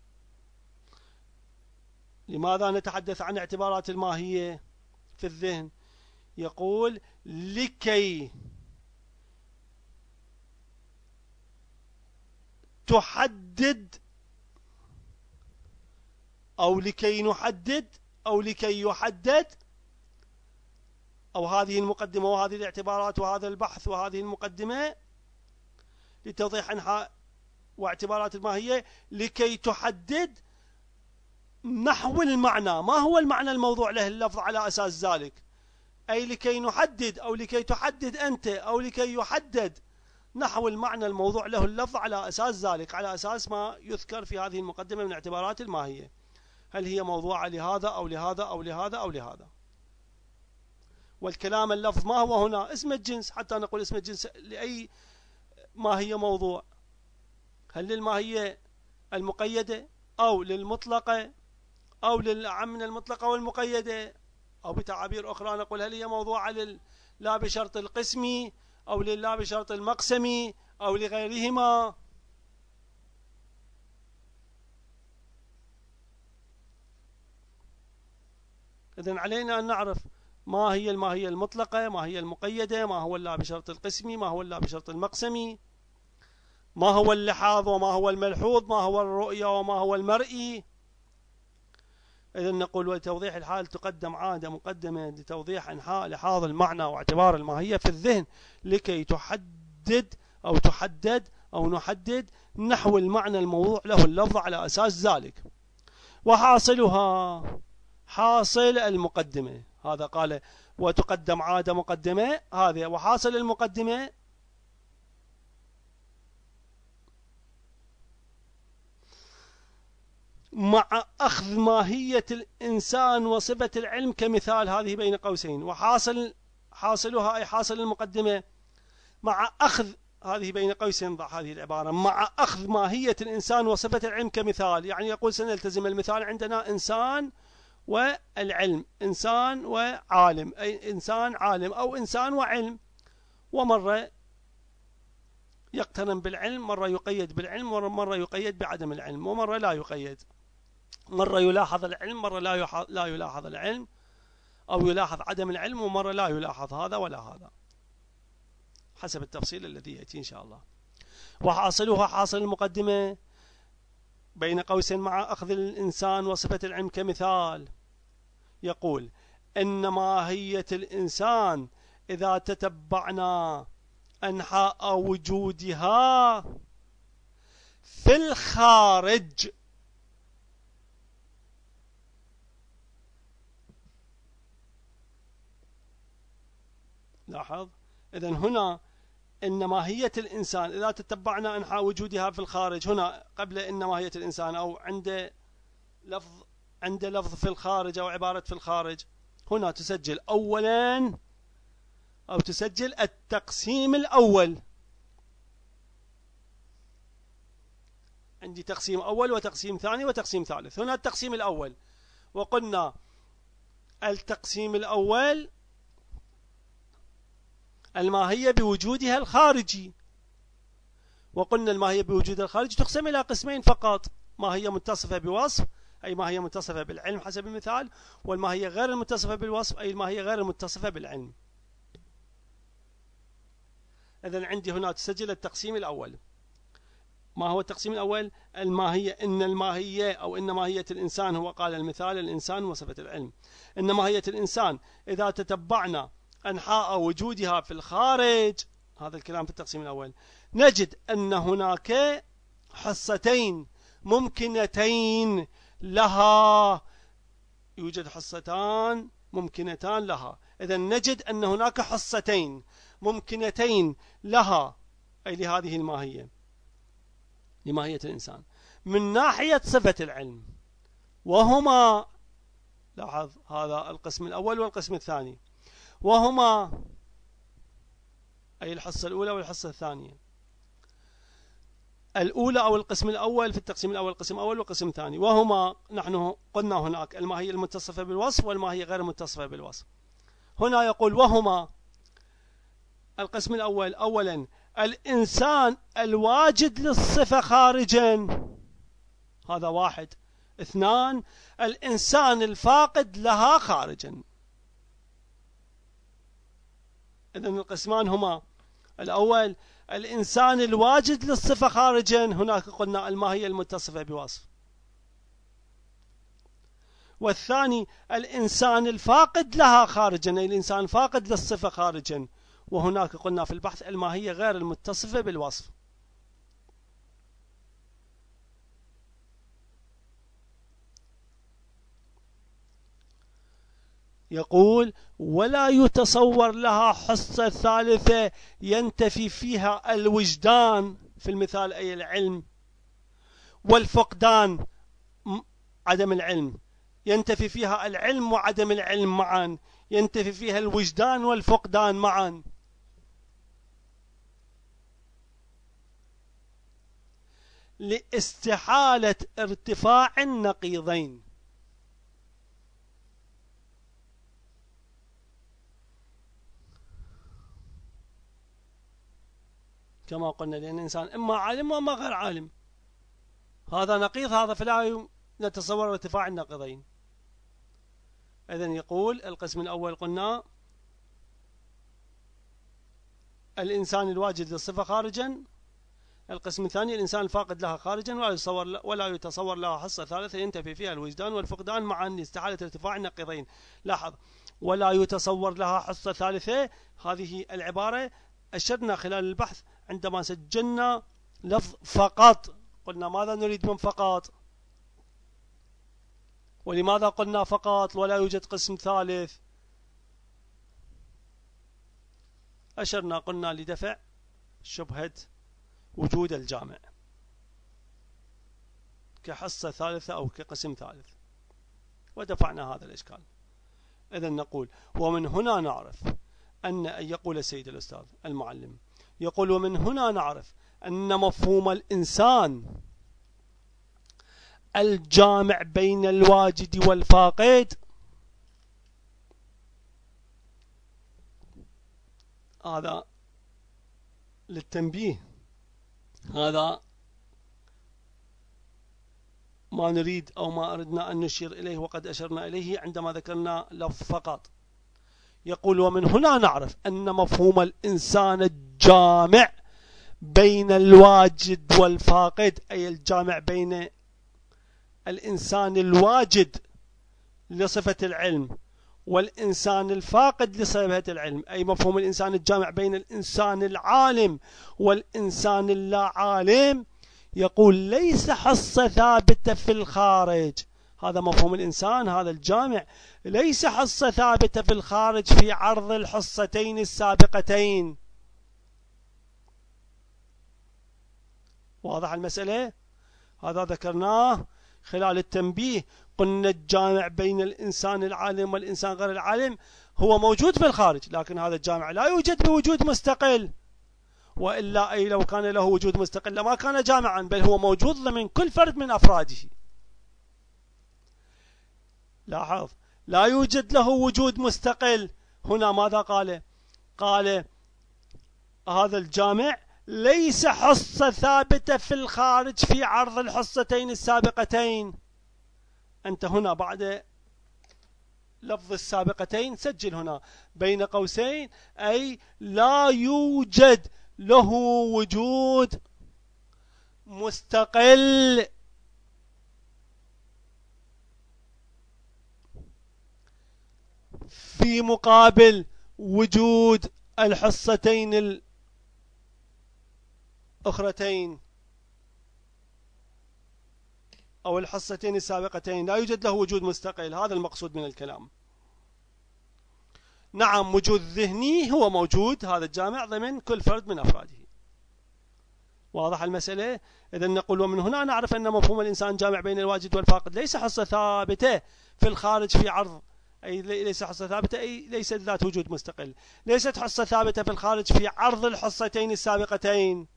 Speaker 1: لماذا نتحدث عن اعتبارات الماهية في الذهن؟ يقول لكي تحدد أو لكي نحدد أو لكي يحدد، أو هذه المقدمة وهذه الاعتبارات وهذا البحث وهذه المقدمة لتوضيح أنحاء واعتبارات الماهية لكي تحدد نحو المعنى، ما هو المعنى الموضوع له اللفظ على أساس ذلك، أي لكي نحدد أو لكي تحدد أنت أو لكي يحدد نحو المعنى الموضوع له اللفظ على أساس ذلك، على أساس ما يذكر في هذه المقدمة من اعتبارات الماهية، هل هي موضوعة لهذا أو لهذا أو لهذا أو لهذا. والكلام اللفظ ما هو هنا اسم الجنس، حتى نقول اسم الجنس لأي ماهية موضوع، هل للماهية المقيدة أو للمطلقة أو للأعم من المطلقة والمقيدة، أو بتعابير أخرى نقول هل هي موضوعة لا بشرط القسمي أو لا بشرط المقسمي أو لغيرهما. إذن علينا أن نعرف ما هي الماهية المطلقة، ما هي المقيدة، ما هو لا بشرط القسمي، ما هو لا بشرط المقسمي، ما هو اللحاظ وما هو الملحوظ، ما هو الرؤية وما هو المرئي. إذن نقول ولتوضيح الحال تقدم عادة مقدمة لتوضيح أنحاء لحاظ المعنى واعتبار الماهية في الذهن لكي تحدد أو تحدد أو نحدد نحو المعنى الموضوع له اللفظ على أساس ذلك. وحاصلها حاصل المقدمة، هذا قال وتقدم عادة مقدمة، هذا وحاصل المقدمة مع أخذ ماهية الإنسان وصفة العلم كمثال، هذه بين قوسين. حاصلها أي حاصل المقدمة مع أخذ، هذه بين قوسين ضع هذه العبارة، مع أخذ ماهية الإنسان وصفة العلم كمثال. يعني يقول سنلتزم المثال، عندنا إنسان والعلم، إنسان وعالم، أي إنسان عالم أو إنسان وعلم، ومرة يقترن بالعلم، مرة يقيد بالعلم، مرة يقيد بعدم العلم، ومرة لا يقيد، مرة يلاحظ العلم، مرة لا يلاحظ العلم، أو يلاحظ عدم العلم، ومرة لا يلاحظ هذا ولا هذا، حسب التفصيل الذي يأتي إن شاء الله. وحاصلها حاصل المقدمة بين قوسين مع أخذ الإنسان وصفة العلم كمثال. يقول إن ماهية الإنسان إذا تتبعنا أنحاء وجودها في الخارج، لاحظ، إذن هنا إن ماهية الإنسان إذا تتبعنا أنحاء وجودها في الخارج، هنا قبل إن ماهية الإنسان أو عند لفظ في الخارج أو عبارة في الخارج، هنا تسجل أولا أو تسجل التقسيم الأول. عندي تقسيم أول وتقسيم ثاني وتقسيم ثالث. هنا التقسيم الأول، وقلنا التقسيم الأول الماهية بوجودها الخارجي، وقلنا الماهية بوجودها الخارجي تقسم إلى قسمين فقط: ماهية متصفة بوصف أي ماهية متصفة بالعلم حسب المثال، والماهية غير المتصفة بالوصف أي الماهية غير المتصفة بالعلم. إذن عندي هنا تسجل التقسيم الأول. ما هو التقسيم الأول؟ الماهية، إن الماهية أو إن ماهية الإنسان، هو قال المثال الإنسان وصفة العلم، إن ماهية الإنسان إذا تتبعنا أنحاء وجودها في الخارج، هذا الكلام في التقسيم الأول، نجد أن هناك حصتين ممكنتين لها، يوجد حصتان ممكنتان لها. إذن نجد أن هناك حصتين ممكنتين لها أي لهذه الماهية، لماهية الإنسان، من ناحية صفة العلم، وهما، لاحظ هذا القسم الأول والقسم الثاني، وهما أي الحصة الأولى والحصة الثانية. الأولى أو القسم الأول في التقسيم الأول قسم أول وقسم ثاني، وهما نحن قلنا هناك الماهية المتصفة بالوصف والماهية غير المتصفة بالوصف. هنا يقول وهما القسم الأول: أولا الإنسان الواجد للصفة خارجا، هذا واحد. اثنان الإنسان الفاقد لها خارجا. إذن القسمان هما: الأول الإنسان الواجد للصفة خارجا، هناك قلنا الماهية المتصفة بوصف. والثاني الإنسان الفاقد لها خارجا، أي الإنسان الفاقد للصفة خارجا، وهناك قلنا في البحث الماهية غير المتصفة بالوصف. يقول ولا يتصور لها حصة ثالثة ينتفي فيها الوجدان في المثال أي العلم، والفقدان عدم العلم، ينتفي فيها العلم وعدم العلم معا، ينتفي فيها الوجدان والفقدان معا. لاستحالة ارتفاع النقيضين، كما قلنا، لأن الإنسان إما عالم وإما غير عالم، هذا نقيض هذا، فلا نتصور ارتفاع النقيضين. إذن يقول القسم الأول قلنا الإنسان الواجد للصفة خارجا، القسم الثاني الإنسان الفاقد لها خارجا، ولا يتصور لها حصة ثالثة ينتفي فيها الوجدان والفقدان معا لاستحالة ارتفاع النقيضين. لاحظ، ولا يتصور لها حصة ثالثة، هذه العبارة أشرنا خلال البحث عندما سجلنا لفظ فقط، قلنا ماذا نريد من فقط؟ ولماذا قلنا فقط ولا يوجد قسم ثالث؟ أشرنا قلنا لدفع شبهة وجود الجامع كحصة ثالثة أو كقسم ثالث، ودفعنا هذا الإشكال. إذن نقول ومن هنا نعرف أن يقول السيد الأستاذ المعلم، يقول ومن هنا نعرف أن مفهوم الإنسان الجامع بين الواجد والفاقد، هذا للتنبيه، هذا ما نريد أو ما أردنا أن نشير إليه وقد أشرنا إليه عندما ذكرنا لفظ فقط. يقول ومن هنا نعرف أن مفهوم الإنسان الجامع بين الواجد والفاقد، أي الجامع بين الإنسان الواجد لصفة العلم والإنسان الفاقد لصفة العلم، أي مفهوم الإنسان الجامع بين الإنسان العالم والإنسان اللا عالم، يقول ليس حصة ثابتة في الخارج. هذا مفهوم الإنسان، هذا الجامع ليس حصة ثابتة في الخارج في عرض الحصتين السابقتين. واضح المسألة؟ هذا ذكرناه خلال التنبيه. قلنا الجامع بين الإنسان العالم والإنسان غير العالم هو موجود في الخارج، لكن هذا الجامع لا يوجد بوجود مستقل، وإلا أي لو كان له وجود مستقل لما كان جامعا، بل هو موجود ضمن كل فرد من أفراده. لاحظ، لا يوجد له وجود مستقل. هنا ماذا قال؟ قال هذا الجامع ليس حصة ثابتة في الخارج في عرض الحصتين السابقتين. أنت هنا بعد لفظ السابقتين سجل هنا بين قوسين، أي لا يوجد له وجود مستقل في مقابل وجود الحصتين الأخرتين أو الحصتين السابقتين، لا يوجد له وجود مستقل. هذا المقصود من الكلام. نعم، وجود ذهني هو موجود، هذا الجامع ضمن كل فرد من أفراده. واضح المسألة؟ إذن نقول ومن هنا نعرف أن مفهوم الإنسان جامع بين الواجد والفاقد ليس حصة ثابتة في الخارج في عرض، أي ليس حصة ثابتة، أي ليست ذات وجود مستقل، ليست حصة ثابتة في الخارج في عرض الحصتين السابقتين.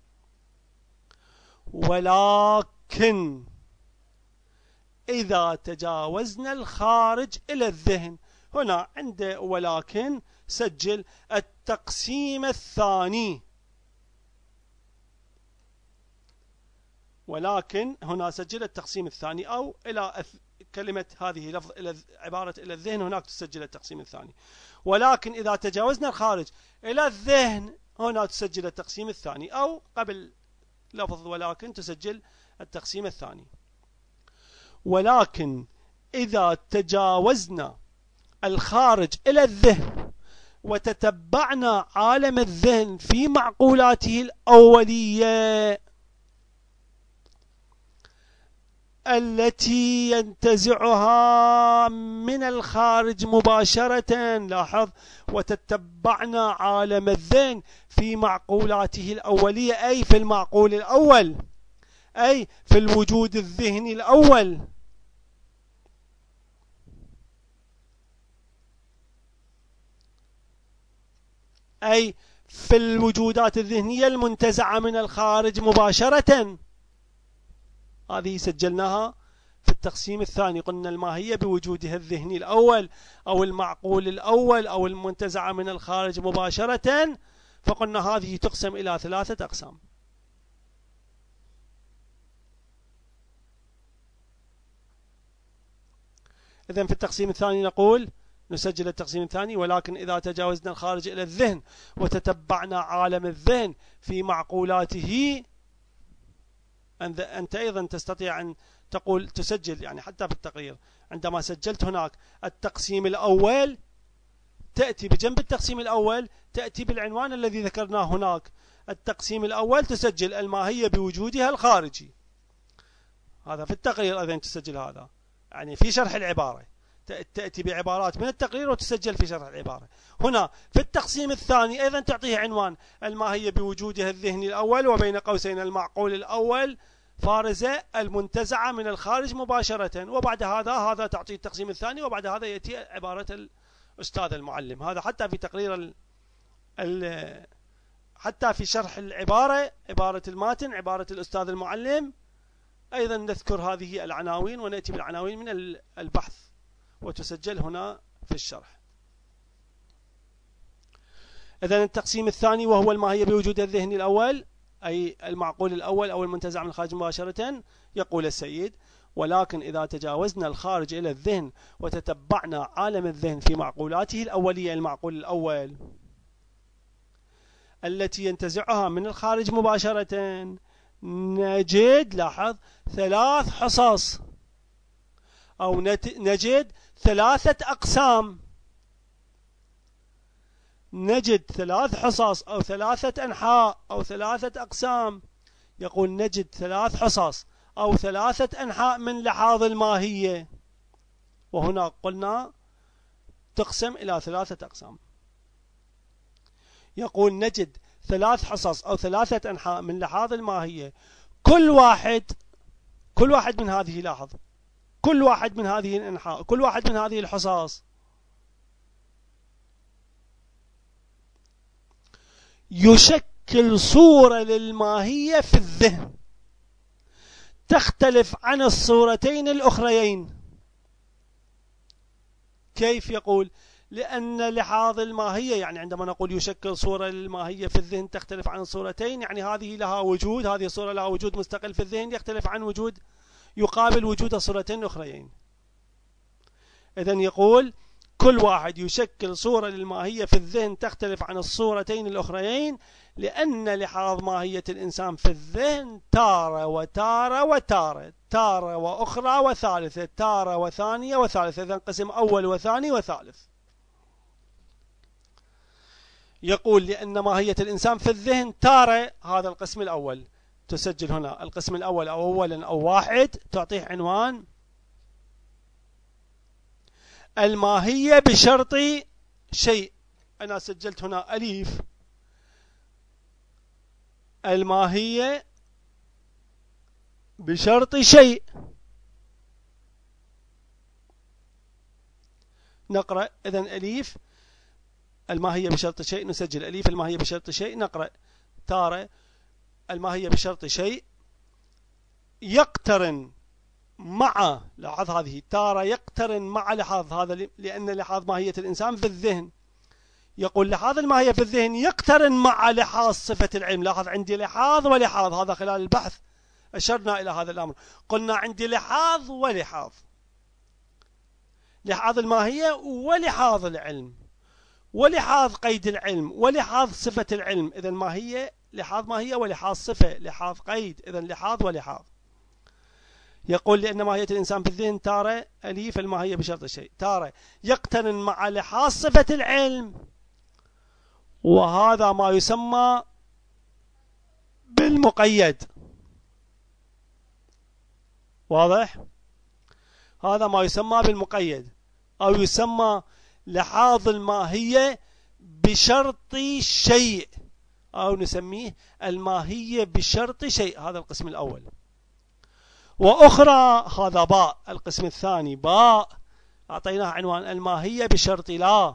Speaker 1: ولكن إذا تجاوزنا الخارج إلى الذهن، هنا عند ولكن سجل التقسيم الثاني. ولكن هنا سجل التقسيم الثاني، أو إلى كلمة هذه لفظ إلى عبارة إلى الذهن، هناك تسجل التقسيم الثاني. ولكن إذا تجاوزنا الخارج إلى الذهن، هنا تسجل التقسيم الثاني، أو قبل لفظ ولكن تسجل التقسيم الثاني. ولكن إذا تجاوزنا الخارج إلى الذهن وتتبعنا عالم الذهن في معقولاته الأولية التي ينتزعها من الخارج مباشرة، لاحظ، وتتبعنا عالم الذهن في معقولاته الأولية، أي في المعقول الأول، أي في الوجود الذهني الأول، أي في الوجودات الذهنية المنتزعة من الخارج مباشرة. هذه سجلناها في التقسيم الثاني، قلنا الماهية بوجودها الذهني الأول أو المعقول الأول أو المنتزعة من الخارج مباشرة، فقلنا هذه تقسم إلى 3 أقسام. إذن في التقسيم الثاني نقول نسجل التقسيم الثاني، ولكن إذا تجاوزنا الخارج إلى الذهن وتتبعنا عالم الذهن في معقولاته، أنت أيضا تستطيع أن تقول تسجل، يعني حتى في التقرير عندما سجلت هناك التقسيم الأول، تأتي بجنب التقسيم الأول تأتي بالعنوان الذي ذكرناه هناك، التقسيم الأول تسجل الماهية بوجودها الخارجي، هذا في التقرير أيضا تسجل هذا، يعني في شرح العبارة تأتي بعبارات من التقرير وتسجل في شرح العبارة. هنا في التقسيم الثاني أيضا تعطيه عنوان الماهية بوجودها الذهني الأول وبين قوسين المعقول الأول فارزة المنتزعة من الخارج مباشرة، وبعد هذا تعطيه التقسيم الثاني، وبعد هذا يأتي عبارة الأستاذ المعلم. هذا حتى في تقرير حتى في شرح العبارة، عبارة الماتن، عبارة الأستاذ المعلم، أيضا نذكر هذه العناوين ونأتي بالعناوين من البحث وتسجل هنا في الشرح. إذن التقسيم الثاني وهو الماهية بوجود الذهني الأول، أي المعقول الأول أو المنتزع من الخارج مباشرة. يقول السيد: ولكن إذا تجاوزنا الخارج إلى الذهن وتتبعنا عالم الذهن في معقولاته الأولية، المعقول الأول التي ينتزعها من الخارج مباشرة، نجد، لاحظ، 3 حصص أو نجد 3 أقسام، نجد 3 حصص أو 3 أنحاء أو 3 أقسام. يقول نجد 3 حصص أو 3 أنحاء من لحاظ الماهية، وهنا قلنا تقسم إلى 3 أقسام. يقول نجد 3 حصص أو 3 أنحاء من لحاظ الماهية، كل واحد من هذه، لاحظ، كل واحد من هذه الأنحاء، كل واحد من هذه الحصص يشكل صورة للماهية في الذهن تختلف عن الصورتين الأخريين. كيف؟ يقول لأن لحاظ الماهية، يعني عندما نقول يشكل صورة للماهية في الذهن تختلف عن الصورتين، يعني هذه لها وجود، هذه الصورة لها وجود مستقل في الذهن يختلف عن وجود يقابل وجود الصورتين الأخريين. إذن يقول كل واحد يشكل صورة للماهية في الذهن تختلف عن الصورتين الأخريين، لأن لحاظ ماهية الإنسان في الذهن تارة وتارة وتارة، تارة وأخرى وثالثة، تارة وثانية وثالثة. إذن قسم أول وثاني وثالث. يقول لأن ماهية الإنسان في الذهن تارة، هذا القسم الأول، تسجل هنا القسم الأول أو أولا أو واحد، تعطيه عنوان الماهية بشرط شيء. أنا سجلت هنا أليف، الماهية بشرط شيء. نقرأ إذن أليف الماهية بشرط شيء، نسجل أليف الماهية بشرط شيء، نقرأ تارة الماهية بشرط شيء يقترن مع، لاحظ هذه تارة يقترن مع لحاظ، هذا لأن لحاظ ماهية الإنسان في الذهن. يقول لحاظ الماهية في الذهن يقترن مع لحاظ صفة العلم. لاحظ عندي لحاظ ولحاظ، هذا خلال البحث أشرنا إلى هذا الأمر، قلنا عندي لحاظ ولحاظ، لحاظ الماهية ولحاظ العلم ولحاظ قيد العلم ولحاظ صفة العلم. إذن ماهية، لحاظ ماهية ولحاظ صفة، لحاظ قيد، إذن لحاظ ولحاظ. يقول لأن ماهية الإنسان في الذهن تارة أليف الماهية بشرط شيء، تارة يقترن مع لحاظ صفة العلم، وهذا ما يسمى بالمقيد. واضح؟ هذا ما يسمى بالمقيد، أو يسمى لحاظ الماهية بشرط شيء، أو نسميه الماهية بشرط شيء. هذا القسم الأول. وأخرى هذا باء، القسم الثاني باء، أعطيناه عنوان الماهية بشرط لا.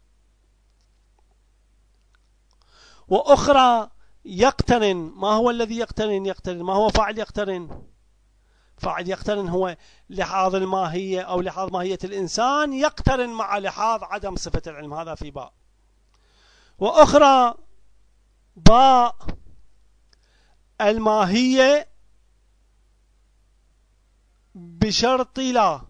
Speaker 1: وأخرى يقترن، ما هو الذي يقترن؟ يقترن، ما هو فاعل يقترن؟ فاعل يقترن هو لحاظ الماهية أو لحاظ ماهية الإنسان يقترن مع لحاظ عدم صفة العلم، هذا في باء. وأخرى باء الماهية بشرط لا.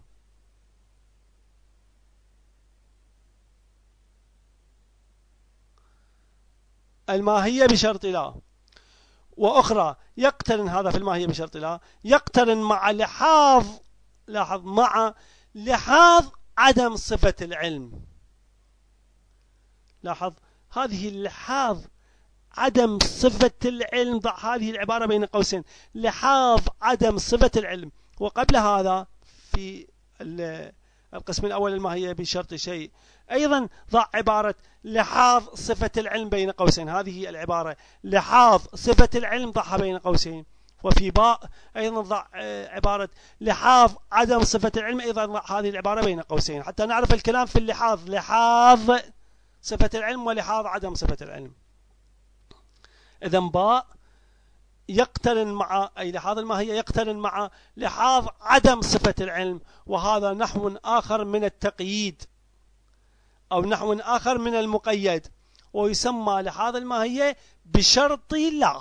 Speaker 1: الماهية بشرط لا. وأخرى يقترن، هذا في الماهية بشرط لا، يقترن مع لحاظ، لاحظ، مع لحاظ عدم صفة العلم. لاحظ هذه اللحاظ عدم صفة العلم، ضع هذه العبارة بين قوسين، لحاظ عدم صفة العلم. وقبل هذا في القسم الأول الماهية بشرط شيء أيضا ضع عبارة لحاظ صفة العلم بين قوسين، هذه العبارة لحاظ صفة العلم ضعها بين قوسين. وفي باء أيضا ضع عبارة لحاظ عدم صفة العلم، أيضا ضع هذه العبارة بين قوسين حتى نعرف الكلام في اللحاظ، لحاظ صفة العلم ولحاظ عدم صفة العلم. إذن باء يقترن مع أي لحاظ الماهية يقترن مع لحاظ عدم صفة العلم، وهذا نحو آخر من التقييد أو نحو آخر من المقيد، ويسمى لحاظ الماهية بشرط لا.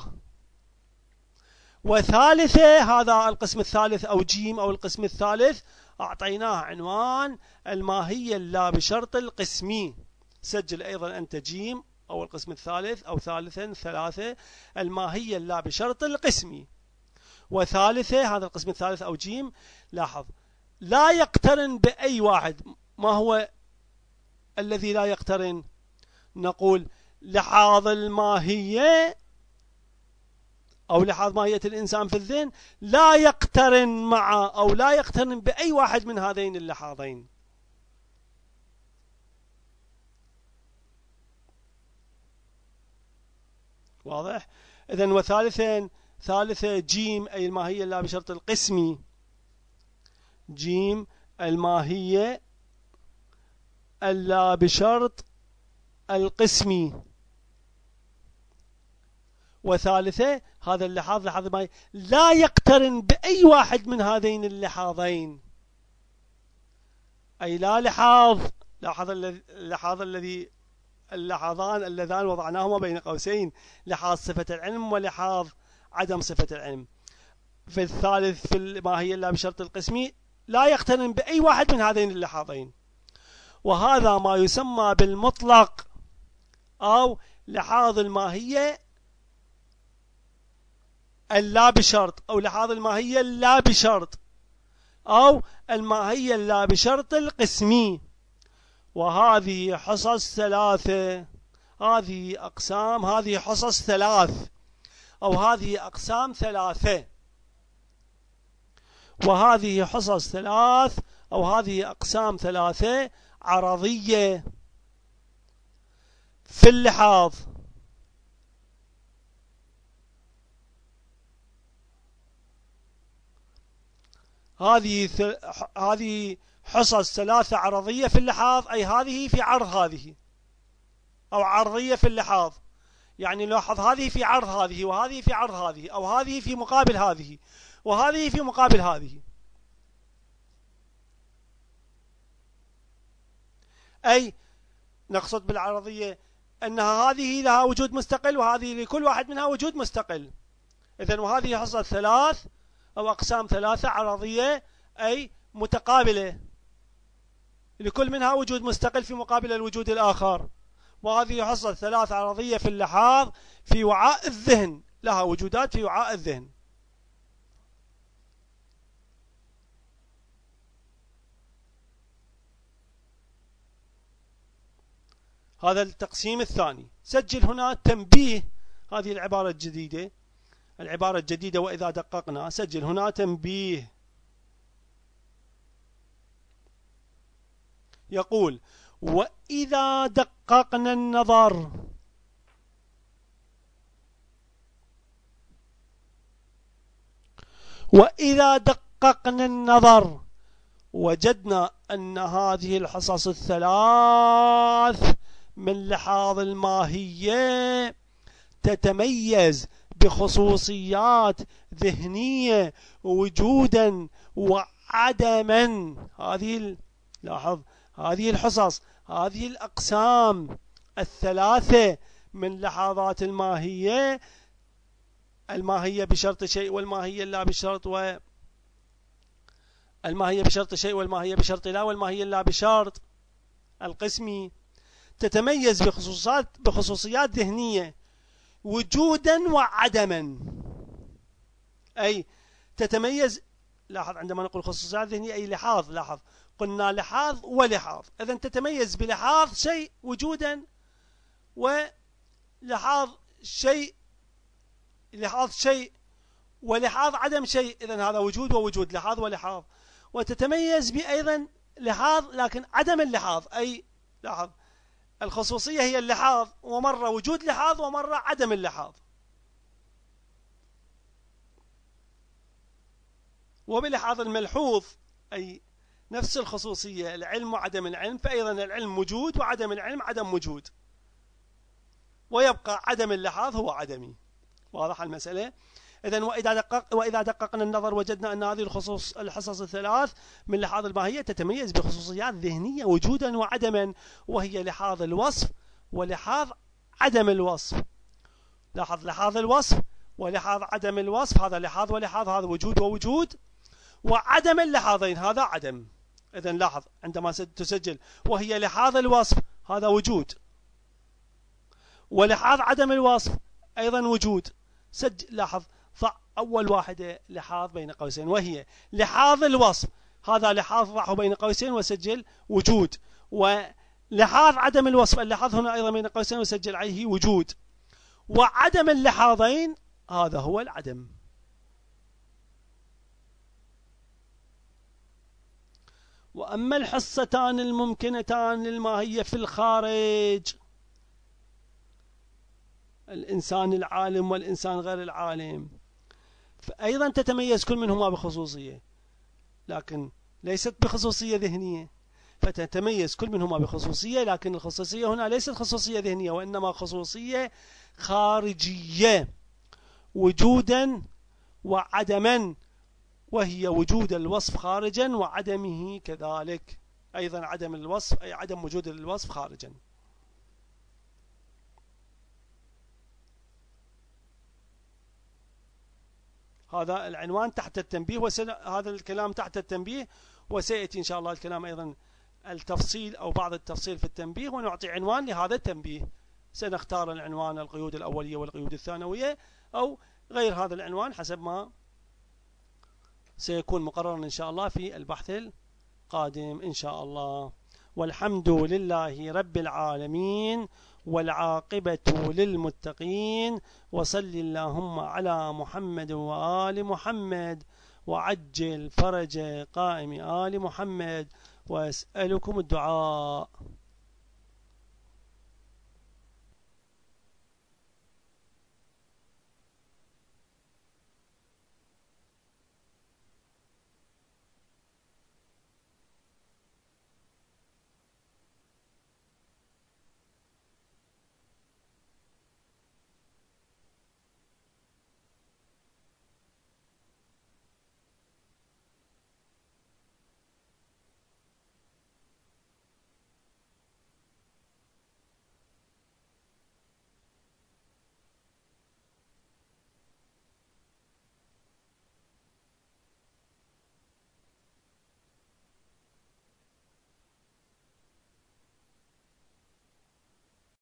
Speaker 1: وثالثة، هذا القسم الثالث أو جيم أو القسم الثالث، أعطيناه عنوان الماهية لا بشرط القسمي. سجل أيضا أنت جيم أو القسم الثالث أو ثالثا ثلاثة، الماهية لا بشرط القسمي. وثالثة، هذا القسم الثالث أو جيم، لاحظ لا يقترن بأي واحد. ما هو الذي لا يقترن؟ نقول لحاظ الماهية أو لحاظ ماهية الإنسان في الذهن لا يقترن مع أو لا يقترن بأي واحد من هذين اللحاظين. واضح؟ إذن ثالثة جيم أي الماهية لا بشرط القسمي، جيم الماهية اللا بشرط القسمي. وثالثة هذا اللحاظ لحاظ الماهية لا يقترن بأي واحد من هذين اللحاظين، أي لا اللحاظ الذي اللحاظان اللذان وضعناهما بين قوسين، لحاظ صفة العلم ولحاظ عدم صفة العلم. في الثالث في الماهية لا بشرط القسمي لا يقترن بأي واحد من هذين اللحاظين، وهذا ما يسمى بالمطلق أو لحاظ الماهية اللا بشرط، أو لحاظ الماهية اللا بشرط، أو الماهية اللا بشرط القسمي. وهذه حصص ثلاثة، هذه أقسام، هذه حصص ثلاث، أو هذه أقسام ثلاثة، وهذه حصص ثلاث أو هذه أقسام ثلاثة عرضية في اللحاظ. هذه حصص ثلاثة عرضية في اللحاظ، أي هذه في عرض هذه، أو عرضية في اللحاظ. يعني لاحظ هذه في عرض هذه، وهذه في عرض هذه، أو هذه في مقابل هذه، وهذه في مقابل هذه. أي نقصد بالعرضية أنها هذه لها وجود مستقل، وهذه لكل واحد منها وجود مستقل. إذن وهذه حصة ثلاث أو أقسام ثلاثة عرضية، أي متقابلة، لكل منها وجود مستقل في مقابل الوجود الآخر. وهذه حصة ثلاث عرضية في اللحاظ في وعاء الذهن، لها وجودات في وعاء الذهن. هذا التقسيم الثاني. سجل هنا تنبيه، هذه العبارة الجديدة، العبارة الجديدة وإذا دققنا. سجل هنا تنبيه، يقول وإذا دققنا النظر وإذا دققنا النظر وجدنا أن هذه الحصص الثلاث من لحاظ الماهية تتميز بخصوصيات ذهنية وجودا وعدما. لاحظ هذه الحصص، هذه الأقسام الثلاثة من لحاظات الماهية، الماهية بشرط شيء والماهية لا بشرط، الماهية بشرط شيء والماهية بشرط لا، والماهية لا بشرط القسمي، تتميز بخصوصيات ذهنية وجودا وعدما. أي تتميز، لاحظ عندما نقول خصوصيات ذهنية أي لحاظ، لاحظ قلنا لحاظ ولحاظ، إذن تتميز بلحاظ شيء وجودا ولحاظ شيء، لحاظ شيء ولحاظ عدم شيء، إذن هذا وجود ووجود، لحاظ ولحاظ. وتتميز بأيضا لحاظ لكن عدم اللحاظ، أي لاحظ الخصوصية هي اللحاظ، ومرة وجود لحاظ ومرة عدم اللحاظ. وبلحاظ الملحوظ أي نفس الخصوصية، العلم وعدم العلم، فأيضا العلم وجود وعدم العلم عدم وجود، ويبقى عدم اللحاظ هو عدمي. واضح المسألة؟ إذن وإذا دققنا النظر وجدنا أن هذه الحصص الثلاث من لحاظ الماهية تتميز بخصوصيات ذهنية وجودا وعدما، وهي لحاظ الوصف ولحاظ عدم الوصف. لاحظ لحاظ الوصف ولحاظ عدم الوصف، هذا لحاظ ولحاظ، هذا وجود ووجود، وعدم اللحاظين هذا عدم. إذن لاحظ عندما تسجل وهي لحاظ الوصف هذا وجود، ولحاظ عدم الوصف أيضا وجود. لاحظ ضع أول واحدة لحاظ بين قوسين وهي لحاظ الوصف، هذا لحاظ ضعه بين قوسين وسجل وجود، ولحاظ عدم الوصف اللحاظ هنا أيضا بين قوسين وسجل عليه وجود، وعدم اللحاظين هذا هو العدم. وأما الحصتان الممكنتان للماهية في الخارج، الإنسان العالم والإنسان غير العالم، فأيضا تتميز كل منهما بخصوصية، لكن ليست بخصوصية ذهنية، فتتميز كل منهما بخصوصية، لكن الخصوصية هنا ليست خصوصية ذهنية وإنما خصوصية خارجية وجودا وعدما، وهي وجود الوصف خارجا وعدمه كذلك، أيضا عدم الوصف أي عدم وجود الوصف خارجا. هذا العنوان تحت التنبيه، هذا الكلام تحت التنبيه، وسيأتي إن شاء الله الكلام أيضا التفصيل أو بعض التفصيل في التنبيه، ونعطي عنوان لهذا التنبيه. سنختار العنوان القيود الأولية والقيود الثانوية أو غير هذا العنوان حسب ما سيكون مقررا إن شاء الله في البحث القادم إن شاء الله. والحمد لله رب العالمين، والعاقبة للمتقين، وصل اللهم على محمد وآل محمد، وعجل فرج قائم آل محمد، وأسألكم الدعاء.